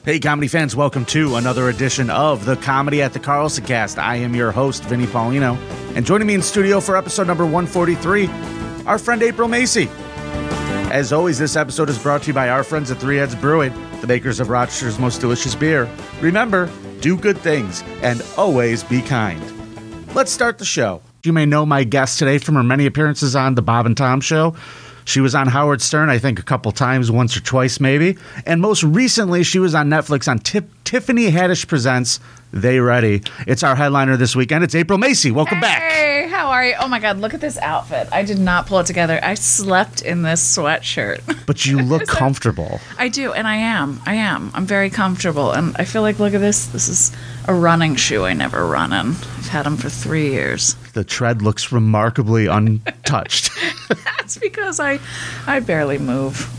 Hey, comedy fans, welcome to another edition of the Comedy at the Carlson Cast. I am your host, Vinny Paulino, and joining me in studio for episode number 143, our friend April Macy. As always, this episode is brought to you by our friends at Three Heads Brewing, the makers of Rochester's most delicious beer. Remember, do good things and always be kind. Let's start the show. You may know my guest today from her many appearances on The Bob and Tom Show. She was on Howard Stern, I think, a couple times, once or twice maybe. And most recently, she was on Netflix on Tiffany Haddish Presents They Ready. It's our headliner this weekend. It's April Macy. Welcome back. Hey, how are you? Oh my God, look at this outfit. I did not pull it together. I slept in this sweatshirt. But you look comfortable. I do, and I am. I'm very comfortable. And I feel like, look at this. This is a running shoe I never run in. I've had them for 3 years. The tread looks remarkably untouched. That's because I barely move.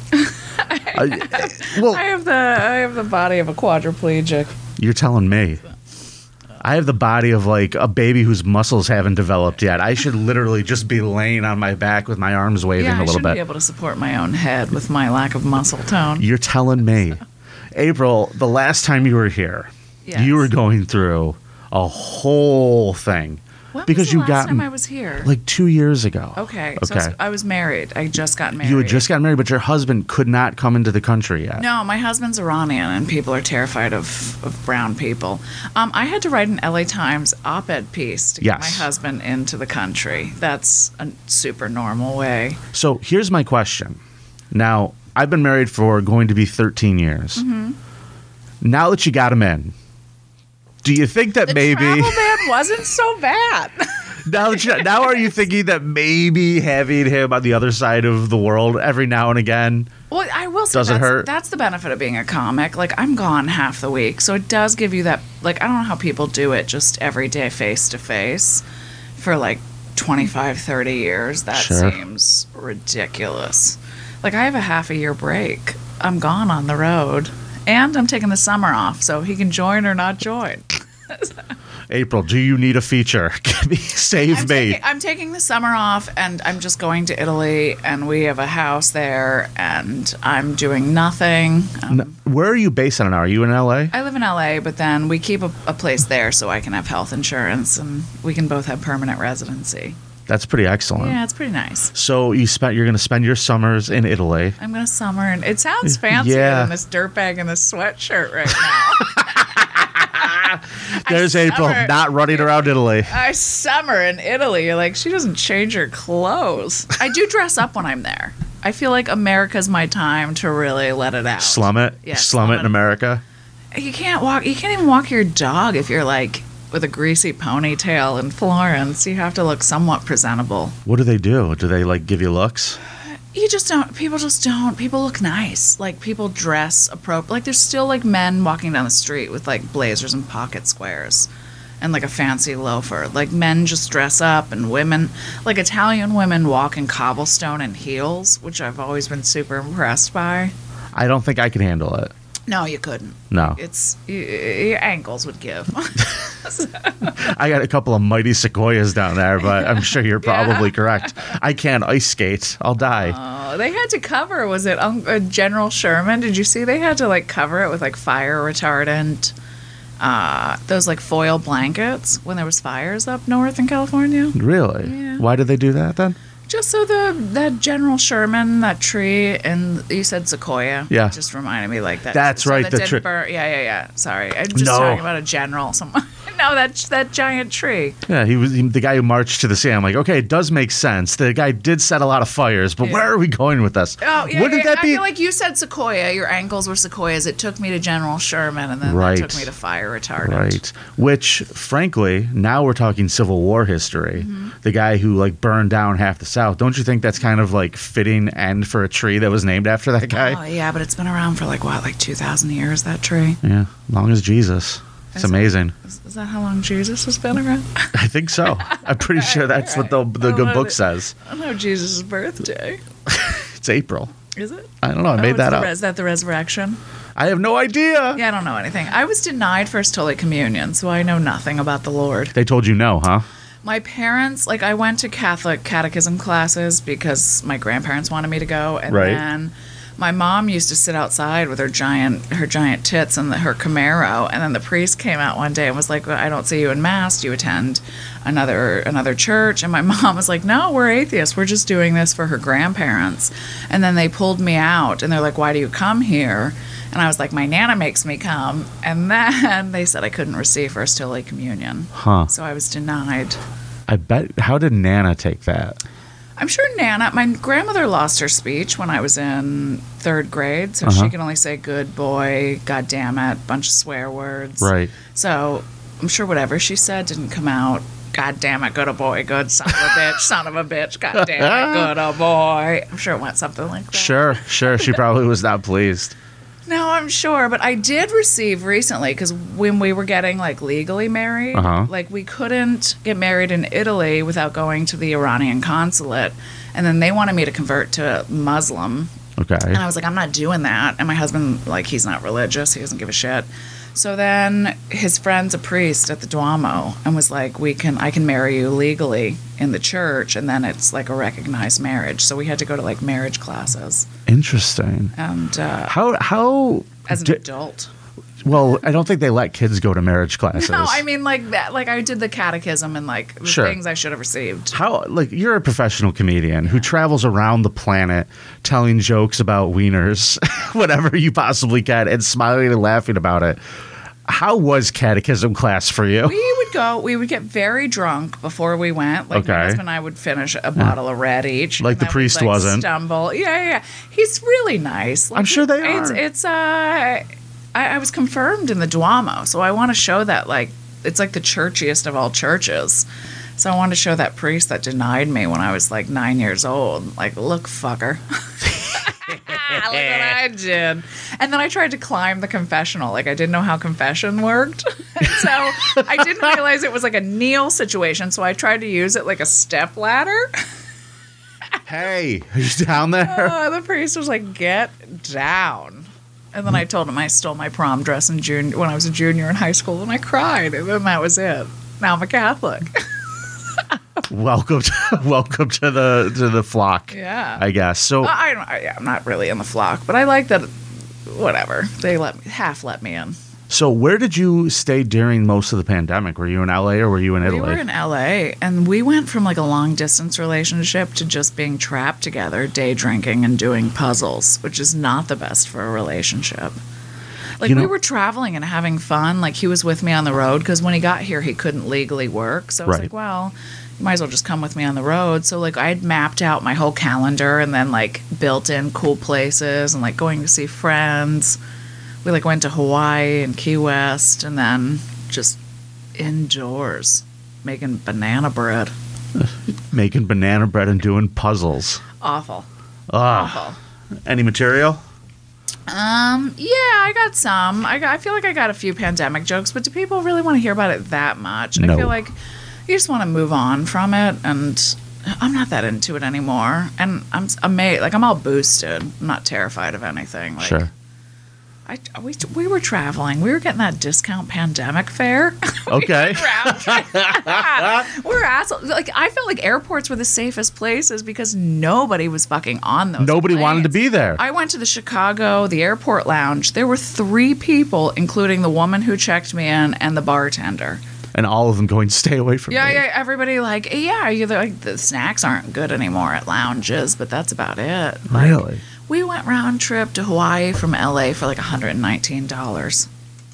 I have the body of a quadriplegic. You're telling me. I have the body of like a baby whose muscles haven't developed yet. I should literally just be laying on my back with my arms waving a little bit. I should be able to support my own head with my lack of muscle tone. You're telling me. April, the last time you were here, yes, you were going through a whole thing. When because was the you last got time I was here? Like 2 years ago. Okay. So I was married. I just got married. You had just gotten married, but your husband could not come into the country yet. No, my husband's Iranian, and people are terrified of brown people. I had to write an LA Times op-ed piece to get my husband into the country. That's a super normal way. So here's my question. Now, I've been married for going to be 13 years. Mm-hmm. Now that you got him in, do you think that maybe the travel ban wasn't so bad? now are you thinking that maybe having him on the other side of the world every now and again? Well, I will say doesn't hurt? That's the benefit of being a comic. Like, I'm gone half the week, so it does give you that. Like, I don't know how people do it just every day face to face for like 25, 30 years. That seems ridiculous. Like, I have a half a year break. I'm gone on the road. And I'm taking the summer off, so he can join or not join. April, do you need a feature? Save me. I'm taking the summer off, and I'm just going to Italy, and we have a house there, and I'm doing nothing. Where are you based on? Are you in L.A.? I live in L.A., but then we keep a place there so I can have health insurance, and we can both have permanent residency. That's pretty excellent. Yeah, it's pretty nice. So you're going to spend your summers in Italy. I'm going to summer, and it sounds fancier than this dirtbag and this sweatshirt right now. There's April, not running around Italy. I summer in Italy. You're like, she doesn't change her clothes. I do dress up when I'm there. I feel like America's my time to really let it out. Slum it? Yeah, slum it in America? You can't even walk your dog if you're like with a greasy ponytail in Florence. You have to look somewhat presentable. What do they do? Do they like give you looks? You just don't. People just don't. People look nice. Like, people dress appropriate. Like, there's still like men walking down the street with like blazers and pocket squares and like a fancy loafer. Like, men just dress up, and women, like Italian women, walk in cobblestone and heels, which I've always been super impressed by. I don't think I can handle it. No, you couldn't. No. Your ankles would give. I got a couple of mighty sequoias down there, but I'm sure you're probably correct. I can't ice skate. I'll die. Oh, they had to cover, was it General Sherman? Did you see they had to like cover it with like fire retardant, those like foil blankets when there was fires up north in California? Really? Yeah. Why did they do that then? Just so that General Sherman, that tree, and you said sequoia. Yeah. Just reminded me like that. That's so right. That The didn't tree. Yeah. Sorry. I'm just talking about a general. No, that giant tree. Yeah, he was the guy who marched to the sea. I'm like, okay, it does make sense. The guy did set a lot of fires, but where are we going with this? Oh, yeah. Wouldn't that be? I feel like you said sequoia. Your ankles were sequoias. It took me to General Sherman, and then that took me to fire retardant. Right. Which, frankly, now we're talking Civil War history. Mm-hmm. The guy who like burned down half the South. Don't you think that's kind of like fitting end for a tree that was named after that guy? Oh yeah, but it's been around for like 2,000 years, that tree. Yeah, long as Jesus. It's amazing. Is that how long Jesus has been around? I think so. I'm pretty sure that's what the good book says. I don't know Jesus' birthday. It's April. Is it? I don't know. I made that up. Is that the resurrection? I have no idea. Yeah, I don't know anything. I was denied First Holy Communion, so I know nothing about the Lord. They told you no, huh? My parents, I went to Catholic catechism classes because my grandparents wanted me to go, and then My mom used to sit outside with her giant tits and her Camaro, and then the priest came out one day and was like, well, I don't see you in mass. Do you attend another church? And my mom was like, no, we're atheists. We're just doing this for her grandparents. And then they pulled me out, and they're like, why do you come here? And I was like, my Nana makes me come. And then they said I couldn't receive First Holy Communion. Huh. So I was denied. I bet. How did Nana take that? I'm sure my grandmother lost her speech when I was in 3rd grade, so she can only say good boy, God damn it, bunch of swear words. Right. So I'm sure whatever she said didn't come out. God damn it, good a boy, good son of a bitch, son of a bitch, God damn it, good a boy. I'm sure it went something like that. Sure. She probably was not pleased. No, I'm sure, but I did receive recently, because when we were getting like legally married, like we couldn't get married in Italy without going to the Iranian consulate, and then they wanted me to convert to Muslim. Okay. And I was like, I'm not doing that. And my husband, like, he's not religious, he doesn't give a shit. So then his friend's a priest at the Duomo and was like, I can marry you legally in the church, and then it's like a recognized marriage. So we had to go to like marriage classes. Interesting. And how as an adult. Well, I don't think they let kids go to marriage classes. No, I mean like that. Like I did the catechism and like the things I should have received. How, like, you're a professional comedian who travels around the planet telling jokes about wieners, whatever you possibly can, and smiling and laughing about it. How was catechism class for you? We would get very drunk before we went. Like my husband and I would finish a bottle of red each. Like the priest wasn't. Stumble. Yeah. He's really nice. Like, I'm sure they are. I was confirmed in the Duomo, so I want to show that, like, it's like the churchiest of all churches. So I wanted to show that priest that denied me when I was like 9 years old. Like, look, fucker. Look what I did. And then I tried to climb the confessional. Like, I didn't know how confession worked. And so I didn't realize it was like a kneel situation. So I tried to use it like a step ladder. Hey, are you down there? The priest was like, get down. And then I told him I stole my prom dress when I was a junior in high school, and I cried. And then that was it. Now I'm a Catholic. Welcome to the flock. Yeah, I guess. So I'm not really in the flock, but I like that. Whatever, they let me in. So where did you stay during most of the pandemic? Were you in LA or were you in Italy? We were in LA, and we went from like a long distance relationship to just being trapped together, day drinking and doing puzzles, which is not the best for a relationship. Like, we were traveling and having fun. Like, he was with me on the road because when he got here, he couldn't legally work. So I was like, well, you might as well just come with me on the road. So, like, I had mapped out my whole calendar and then, like, built in cool places and, like, going to see friends. We, like, went to Hawaii and Key West and then just indoors making banana bread. Making banana bread and doing puzzles. Awful. Awful. Any material? Yeah, I got some. I feel like I got a few pandemic jokes, but do people really want to hear about it that much? No. I feel like you just want to move on from it, and I'm not that into it anymore. And I'm amazed. Like, I'm all boosted. I'm not terrified of anything. Like, sure. We were traveling. We were getting that discount pandemic fare. Okay. We're assholes. Like, I felt like airports were the safest places because nobody was fucking on those. Nobody planes. wanted to be there. I went to the airport lounge. There were 3 people, including the woman who checked me in and the bartender. And all of them going, stay away from me. Yeah. Everybody like, the snacks aren't good anymore at lounges, but that's about it. Like, really? We went round trip to Hawaii from LA for like $119.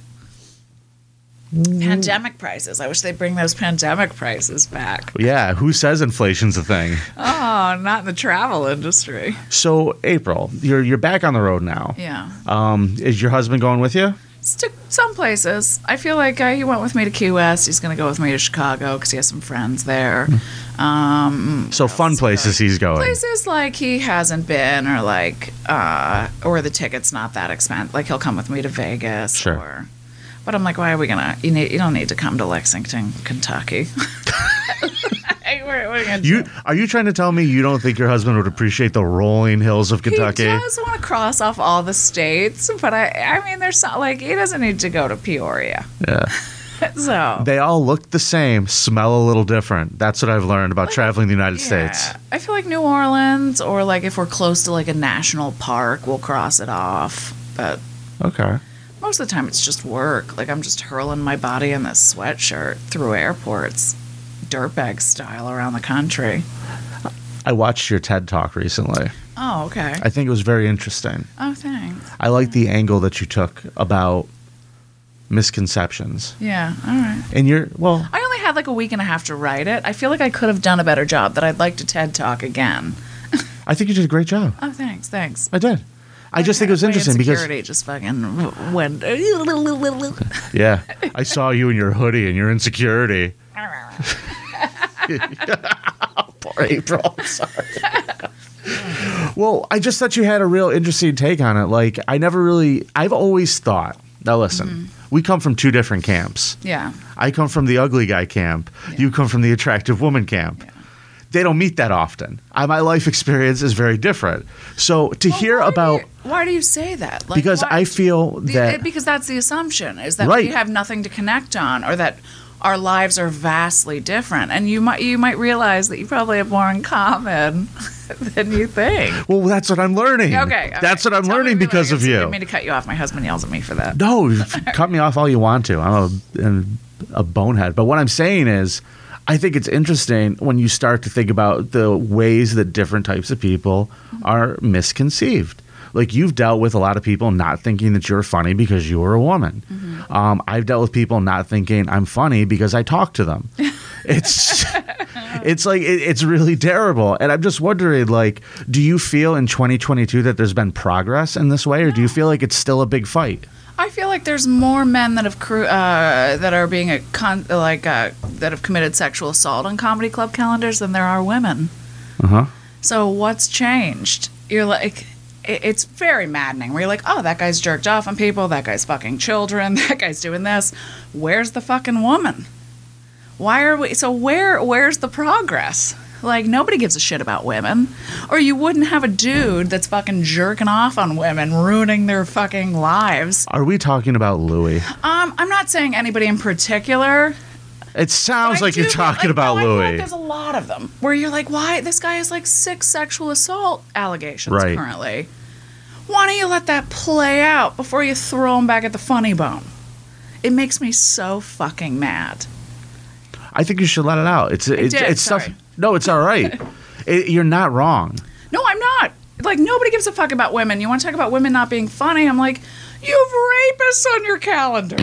Pandemic prices. I wish they'd bring those pandemic prices back. Yeah, who says inflation's a thing? Oh, not in the travel industry. So, April, you're back on the road now. Yeah. Is your husband going with you? To some places. I feel like he went with me to Key West. He's going to go with me to Chicago because he has some friends there. So fun places he's going. Places like he hasn't been, or like, or the ticket's not that expensive. Like, he'll come with me to Vegas. Sure. But I'm like, why are we gonna? You don't need to come to Lexington, Kentucky. What are you gonna do? Are you trying to tell me you don't think your husband would appreciate the rolling hills of Kentucky? He does want to cross off all the states, but I mean, there's not, like, he doesn't need to go to Peoria. Yeah. So they all look the same, smell a little different. That's what I've learned about traveling the United States. I feel like New Orleans, or like if we're close to like a national park, we'll cross it off. But Okay. most of the time it's just work. Like I'm just hurling my body in this sweatshirt through airports, dirtbag style around the country. I watched your TED Talk recently. Oh, okay. I think it was very interesting. Oh, thanks. I like the angle that you took about misconceptions. Yeah, all right. And I only had like a week and a half to write it. I feel like I could have done a better job, that I'd like to TED Talk again. I think you did a great job. Oh, thanks. I did. I just think it was interesting because insecurity just fucking went. yeah, I saw you in your hoodie and your insecurity. Poor April. I'm sorry. Well, I just thought you had a real interesting take on it. Like, I've always thought, now listen, we come from two different camps. Yeah. I come from the ugly guy camp. Yeah. You come from the attractive woman camp. Yeah. They don't meet that often. My life experience is very different. So to hear about... Why do you say that? Like, because I feel that... Because that's the assumption, is that Right. we have nothing to connect on, or that our lives are vastly different. And you might realize that you probably have more in common than you think. Well, that's what I'm learning. Okay. That's what I'm learning because of you. I didn't mean to cut you off. My husband yells at me for that. No, cut me off all you want to. I'm a bonehead. But what I'm saying is, I think it's interesting when you start to think about the ways that different types of people are misconceived. Like, you've dealt with a lot of people not thinking that you're funny because you were a woman. I've dealt with people not thinking I'm funny because I talk to them. It's it's really terrible. And I'm just wondering, like, do you feel in 2022 that there's been progress in this way, or do you feel like it's still a big fight? I feel like there's more men that have that are being that have committed sexual assault on comedy club calendars than there are women. So what's changed? You're like, it's very maddening. Where you're like, oh, that guy's jerked off on people, that guy's fucking children, that guy's doing this. Where's the fucking woman? Why are we? So where's the progress? Like, nobody gives a shit about women. Or you wouldn't have a dude that's fucking jerking off on women, ruining their fucking lives. Are we talking about Louis? I'm not saying anybody in particular. It sounds like you're talking about I feel like Louis. there's a lot of them where you're like, why? This guy has like 6 sexual assault allegations Right. currently. Why don't you let that play out before you throw him back at the funny bone? It makes me so fucking mad. I think you should let it out. It's stuff. Sorry. No, it's all right. You're not wrong. No, I'm not. Like, nobody gives a fuck about women. You want to talk about women not being funny? I'm like, you have rapists on your calendar.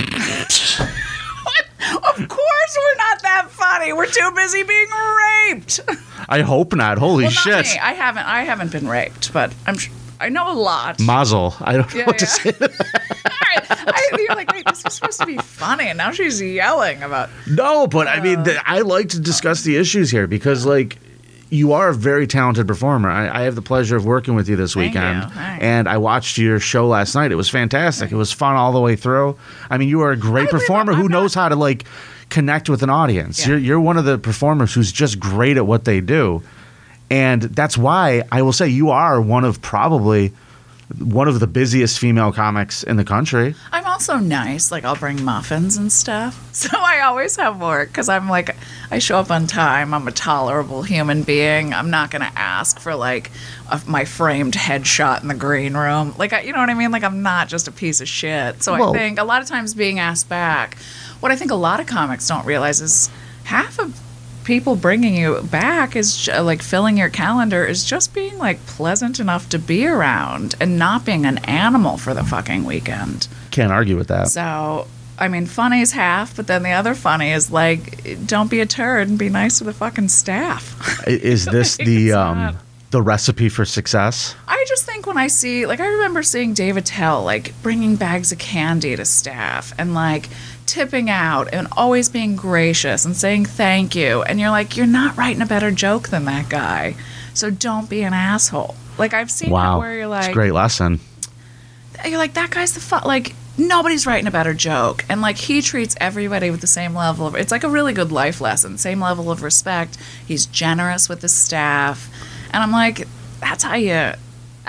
Of course we're not that funny. We're too busy being raped. I hope not. Holy Well, shit. not me. I haven't been raped, but I know a lot. Mazel. I don't know what to say. You're like, wait, this was supposed to be funny, and now she's yelling about. No, but I mean, I like to discuss the issues here because, like, you are a very talented performer. I have the pleasure of working with you this Thank weekend, you. Thanks. and I watched your show last night. It was fantastic. It was fun all the way through. I mean, you are a great performer who knows how to, like, connect with an audience. Yeah. You're one of the performers who's just great at what they do, and that's why I will say you are one of the busiest female comics in the country. I'm also nice. Like, I'll bring muffins and stuff. So I always have work because I'm like, I show up on time. I'm a tolerable human being. I'm not going to ask for, like, my framed headshot in the green room. Like, you know what I mean? Like, I'm not just a piece of shit. So I think a lot of times being asked back, what I think a lot of comics don't realize is half of people bringing you back is like filling your calendar is just being like pleasant enough to be around and not being an animal for the fucking weekend. Can't argue with that. So, I mean, funny is half, but then the other funny is like, don't be a turd and be nice to the fucking staff. Is this Like, the recipe for success? I just think when I see, like, I remember seeing Dave Attell, like, bringing bags of candy to staff and, like, tipping out and always being gracious and saying thank you. And you're like, you're not writing a better joke than that guy. So don't be an asshole. Like, I've seen that where you're like, it's a great lesson. You're like, that guy's the like, nobody's writing a better joke. And, like, he treats everybody with the same level of, it's like a really good life lesson, same level of respect. He's generous with the staff. And I'm like, that's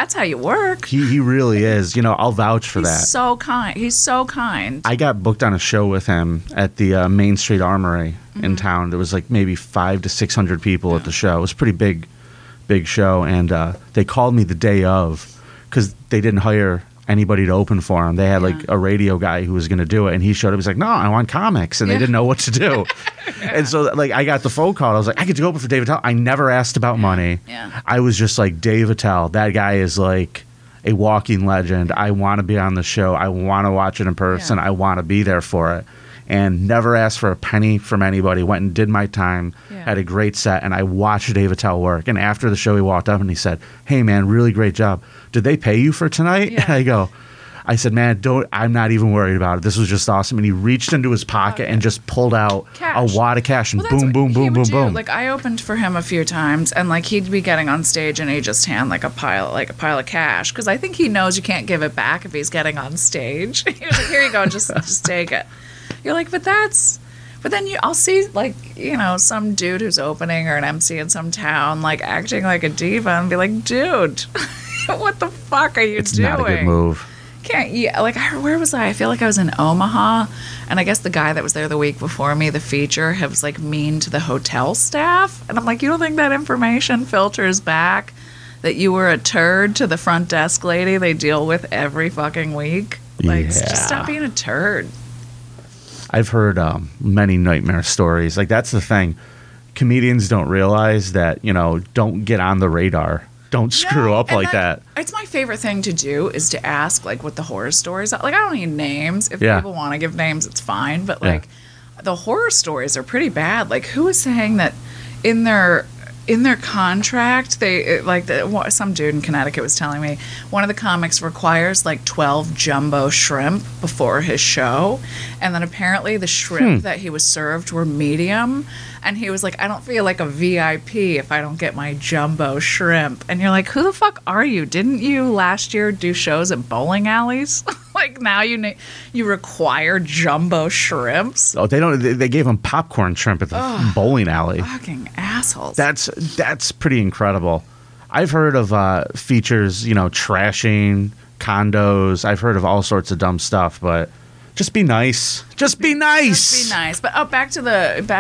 That's how you work. He really is. I'll vouch for that. He's so kind. He's so kind. I got booked on a show with him at the Main Street Armory in town. There was like maybe 500 to 600 people at the show. It was a pretty big show, and they called me the day of because they didn't hire anybody to open for him. They had like a radio guy who was going to do it, and he showed up. He's like, "No, I want comics," and they didn't know what to do. And so like I got the phone call. I was like, "I get to go open for Dave Attell." I never asked about money. Yeah. I was just like, Dave Attell, that guy is like a walking legend. I want to be on the show. I want to watch it in person. I want to be there for it. And never asked for a penny from anybody. Went and did my time. Had a great set, and I watched Dave Attell work. And after the show, he walked up and he said, "Hey man, really great job. Did they pay you for tonight?" Yeah. And I said, "Man, I'm not even worried about it. This was just awesome." And he reached into his pocket and just pulled out a wad of cash and boom, boom, boom, boom, boom. Like I opened for him a few times, and like he'd be getting on stage, and he'd just hand like a pile of cash because I think he knows you can't give it back if he's getting on stage. He was like, "Here you go, just take it." You're like, but then I'll see like some dude who's opening or an MC in some town like acting like a diva and be like, dude, what the fuck are you doing? It's not a good move. Where was I? I feel like I was in Omaha, and I guess the guy that was there the week before me, the feature, was like mean to the hotel staff, and I'm like, you don't think that information filters back that you were a turd to the front desk lady they deal with every fucking week? Like, just stop being a turd. I've heard many nightmare stories. Like, that's the thing. Comedians don't realize that, don't get on the radar. Don't screw up like that. It's my favorite thing to do is to ask, like, what the horror stories are. Like, I don't need names. If people want to give names, it's fine. But, like, the horror stories are pretty bad. Like, who is saying that in their contract, some dude in Connecticut was telling me one of the comics requires like 12 jumbo shrimp before his show, and then apparently the shrimp that he was served were medium, and he was like, I don't feel like a VIP if I don't get my jumbo shrimp. And you're like, who the fuck are you? Didn't you last year do shows at bowling alleys? Like now you require jumbo shrimps? Oh, they don't. They gave him popcorn shrimp at the bowling alley. Fucking assholes. That's pretty incredible. I've heard of features, trashing condos. I've heard of all sorts of dumb stuff, but just be nice. Just be nice. Just be nice. But back to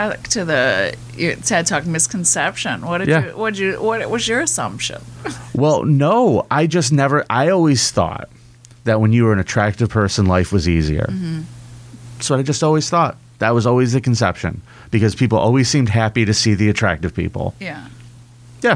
the TED Talk misconception. What was your assumption? Well, no, I always thought that when you were an attractive person, life was easier. Mm-hmm. That's what I just always thought. That was always the conception, because people always seemed happy to see the attractive people. Yeah. Yeah.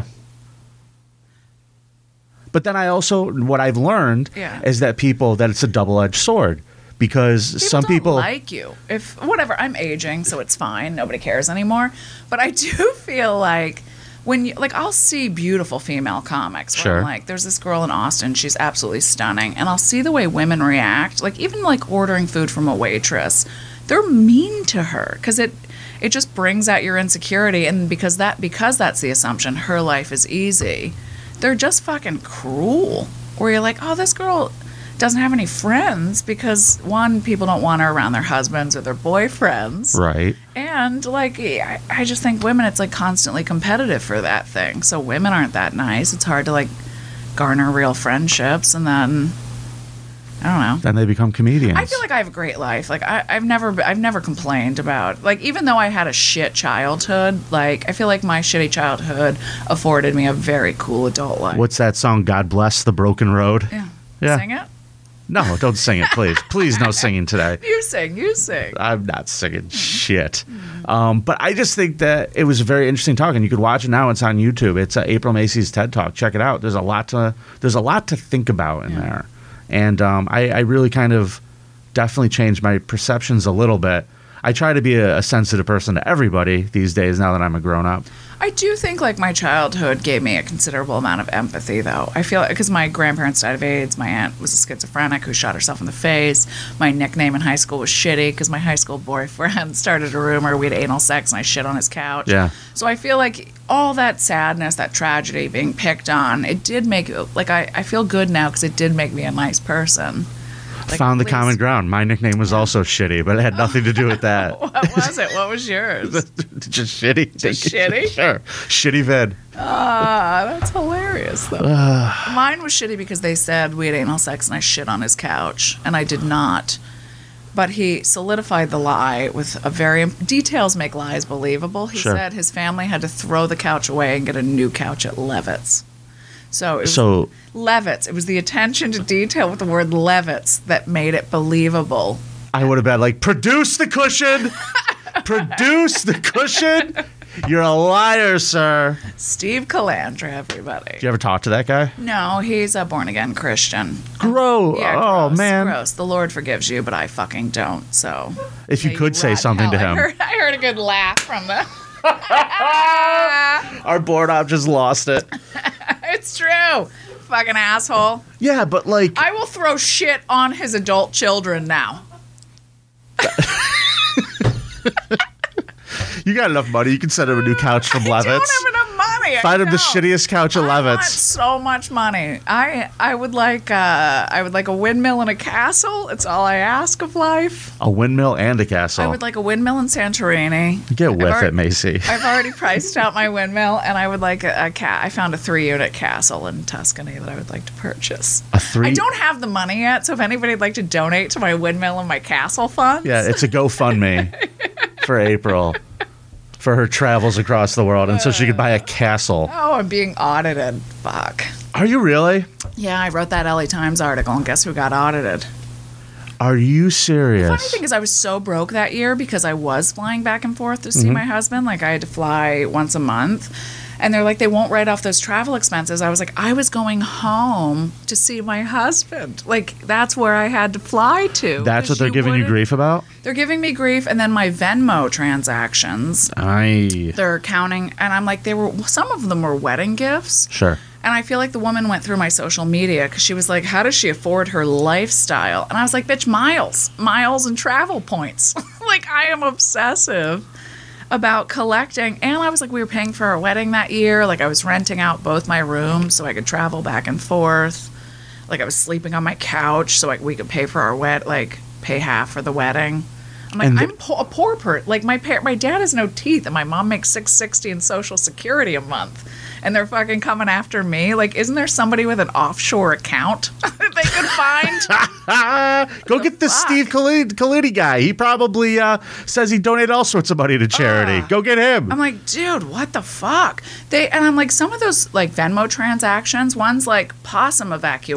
But then what I've learned is that it's a double-edged sword, because some people don't like you. I'm aging, so it's fine. Nobody cares anymore. But I do feel like I'll see beautiful female comics. Where I'm like, there's this girl in Austin. She's absolutely stunning. And I'll see the way women react. Like, even like ordering food from a waitress. They're mean to her because it just brings out your insecurity. And because that's the assumption, her life is easy. They're just fucking cruel. Where you're like, oh, this girl doesn't have any friends because, one, people don't want her around their husbands or their boyfriends. Right. And, like, I just think women, it's, like, constantly competitive for that thing. So women aren't that nice. It's hard to, like, garner real friendships. And then, I don't know. Then they become comedians. I feel like I have a great life. Like, I've never complained about, like, even though I had a shit childhood, like, I feel like my shitty childhood afforded me a very cool adult life. What's that song, God Bless the Broken Road? Yeah. Sing it? No, don't sing it, please. Please, no singing today. You sing. I'm not singing shit. But I just think that it was a very interesting talk, and you could watch it now. It's on YouTube. It's April Macy's TED Talk. Check it out. There's a lot to think about in there, and I really kind of definitely changed my perceptions a little bit. I try to be a sensitive person to everybody these days now that I'm a grown up. I do think, like, my childhood gave me a considerable amount of empathy, though. I feel because my grandparents died of AIDS. My aunt was a schizophrenic who shot herself in the face. My nickname in high school was Shitty because my high school boyfriend started a rumor we had anal sex and I shit on his couch. Yeah. So I feel like all that sadness, that tragedy being picked on, it did make, like, I feel good now because it did make me a nice person. Like, Found the please. common ground. My nickname was also Shitty, but it had nothing to do with that. What was it? What was yours? Just Shitty. Just Shitty? Sure. Shitty Vid. That's hilarious, though. Mine was shitty because they said we had anal sex and I shit on his couch, and I did not. But he solidified the lie with a very... Details make lies believable. He said his family had to throw the couch away and get a new couch at Levitt's. So Levitt's. It was the attention to detail with the word Levitt's that made it believable. I would have been like, produce the cushion! Produce the cushion! You're a liar, sir. Steve Calandra, everybody. Did you ever talk to that guy? No, he's a born-again Christian. Gross. Yeah, oh, gross, man. Gross. The Lord forgives you, but I fucking don't, so... If you could say something to him. I heard a good laugh from the... Our board op just lost it. It's true. Fucking asshole. Yeah, but like... I will throw shit on his adult children now. You got enough money. You can send him a new couch from Levitt's. I don't have enough money. Find him the shittiest couch at I want Levitt's. so much money. I would like a windmill and a castle. It's all I ask of life. A windmill and a castle. I would like a windmill in Santorini. Get with it, Macy. I've already priced out my windmill, and I would like a cat. I found a 3-unit castle in Tuscany that I would like to purchase. I don't have the money yet, so if anybody would like to donate to my windmill and my castle funds. Yeah, it's a GoFundMe for April for her travels across the world, and so she could buy a castle. Oh, I'm being audited. Fuck. Are you really? Yeah, I wrote that LA Times article, and guess who got audited? Are you serious? The funny thing is I was so broke that year because I was flying back and forth to see my husband. Like, I had to fly once a month. And they're like, they won't write off those travel expenses. I was like, I was going home to see my husband. Like, that's where I had to fly to. That's what they're giving you grief about? They're giving me grief. And then my Venmo transactions, they're counting. And I'm like, some of them were wedding gifts. Sure. And I feel like the woman went through my social media because she was like, how does she afford her lifestyle? And I was like, bitch, miles and travel points. Like, I am obsessive about collecting. And I was like, we were paying for our wedding that year. Like, I was renting out both my rooms so I could travel back and forth. Like, I was sleeping on my couch so we could pay for our pay half for the wedding. I'm like, I'm a poor person. Like, my dad has no teeth, and my mom makes $660 in Social Security a month. And they're fucking coming after me. Like, isn't there somebody with an offshore account that they could find? Go get this Steve Kalidi guy. He probably says he donated all sorts of money to charity. Go get him. I'm like, dude, what the fuck? And I'm like, some of those like Venmo transactions, one's like possum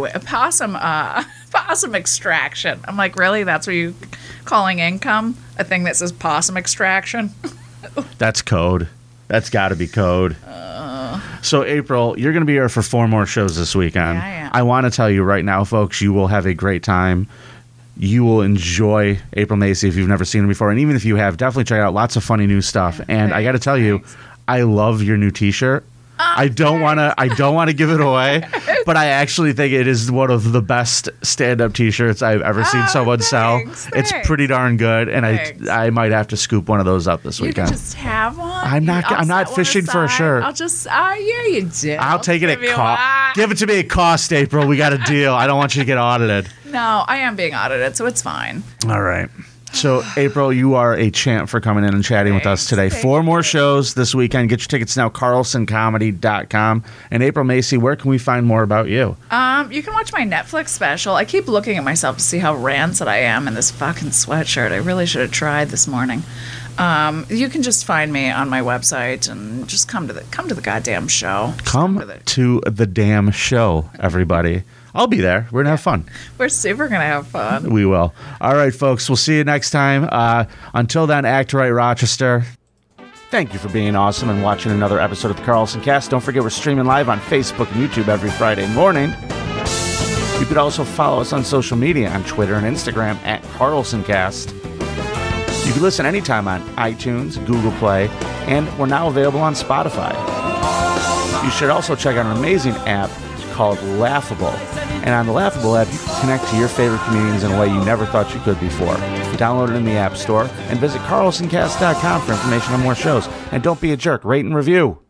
extraction. I'm like, really? That's what you calling income? A thing that says possum extraction? That's code. That's got to be code. So, April, you're going to be here for 4 more shows this weekend. Yeah, I am. I want to tell you right now, folks, you will have a great time. You will enjoy April Macy if you've never seen her before. And even if you have, definitely check out lots of funny new stuff. And I got to tell you, I love your new T-shirt. I don't want to give it away, but I actually think it is one of the best stand-up T-shirts I've ever seen someone sell. It's pretty darn good, and I might have to scoop one of those up this weekend. You can just have one. I'm not fishing for a shirt. Yeah, you do. I'll take it at cost. Give it to me at cost, April. We got a deal. I don't want you to get audited. No, I am being audited, so it's fine. All right. So, April, you are a champ for coming in and chatting with us today. 4 more shows this weekend. Get your tickets now, carlsoncomedy.com. And April Macy, where can we find more about you? You can watch my Netflix special. I keep looking at myself to see how rancid I am in this fucking sweatshirt. I really should have tried this morning. You can just find me on my website and just come to the goddamn show. Come to the damn show, everybody. I'll be there. We're going to have fun. We're super going to have fun. We will. All right, folks. We'll see you next time. Until then, act right, Rochester. Thank you for being awesome and watching another episode of the Carlson Cast. Don't forget we're streaming live on Facebook and YouTube every Friday morning. You could also follow us on social media on Twitter and Instagram at CarlsonCast. You can listen anytime on iTunes, Google Play, and we're now available on Spotify. You should also check out an amazing app called Laughable. And on the Laughable app, you can connect to your favorite comedians in a way you never thought you could before. Download it in the App Store and visit carlsoncast.com for information on more shows. And don't be a jerk. Rate and review.